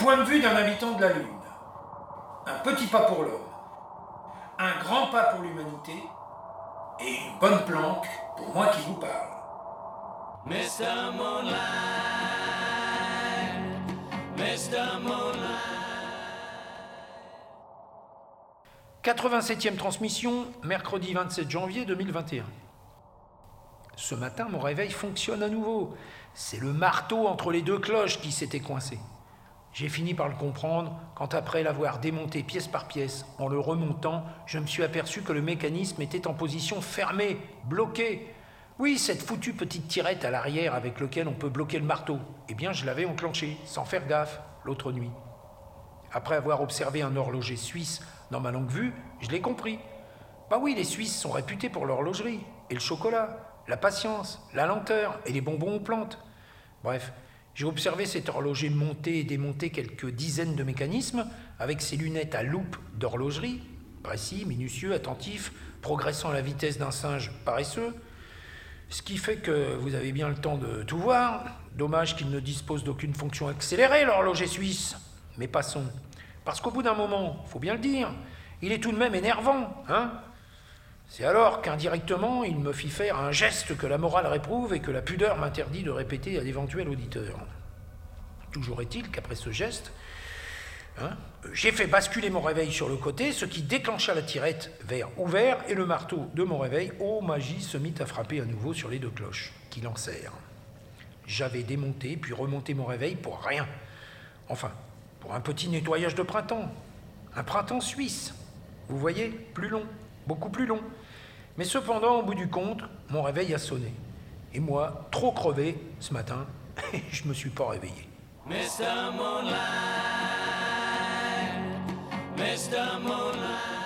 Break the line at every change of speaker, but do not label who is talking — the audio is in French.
point de vue d'un habitant de la Lune. Un petit pas pour l'homme, un grand pas pour l'humanité, et une bonne planque pour moi qui vous parle.
Mr. Moonlight, Mr. Moonlight.
87e transmission, mercredi 27 janvier 2021. Ce matin, mon réveil fonctionne à nouveau. C'est le marteau entre les deux cloches qui s'était coincé. J'ai fini par le comprendre quand, après l'avoir démonté pièce par pièce, en le remontant, je me suis aperçu que le mécanisme était en position fermée, bloquée. Oui, cette foutue petite tirette à l'arrière avec laquelle on peut bloquer le marteau. Eh bien, je l'avais enclenché, sans faire gaffe, l'autre nuit. Après avoir observé un horloger suisse dans ma longue vue, je l'ai compris. Bah oui, les Suisses sont réputés pour l'horlogerie, et le chocolat, la patience, la lenteur et les bonbons aux plantes. Bref, j'ai observé cet horloger monter et démonter quelques dizaines de mécanismes avec ses lunettes à loupe d'horlogerie, précis, minutieux, attentif, progressant à la vitesse d'un singe paresseux. Ce qui fait que vous avez bien le temps de tout voir. Dommage qu'il ne dispose d'aucune fonction accélérée, l'horloger suisse. Mais passons. Parce qu'au bout d'un moment, faut bien le dire, il est tout de même énervant, hein ? C'est alors qu'indirectement, il me fit faire un geste que la morale réprouve et que la pudeur m'interdit de répéter à d'éventuels auditeurs. Toujours est-il qu'après ce geste, j'ai fait basculer mon réveil sur le côté, ce qui déclencha la tirette vers ouvert et le marteau de mon réveil, ô magie, se mit à frapper à nouveau sur les deux cloches qui lancèrent. J'avais démonté puis remonté mon réveil pour rien. Enfin, pour un petit nettoyage de printemps. Un printemps suisse. Vous voyez, plus long, beaucoup plus long. Mais cependant, au bout du compte, mon réveil a sonné. Et moi, trop crevé, ce matin, je me suis pas réveillé.
Mr. Moonlight, Mr. Moonlight.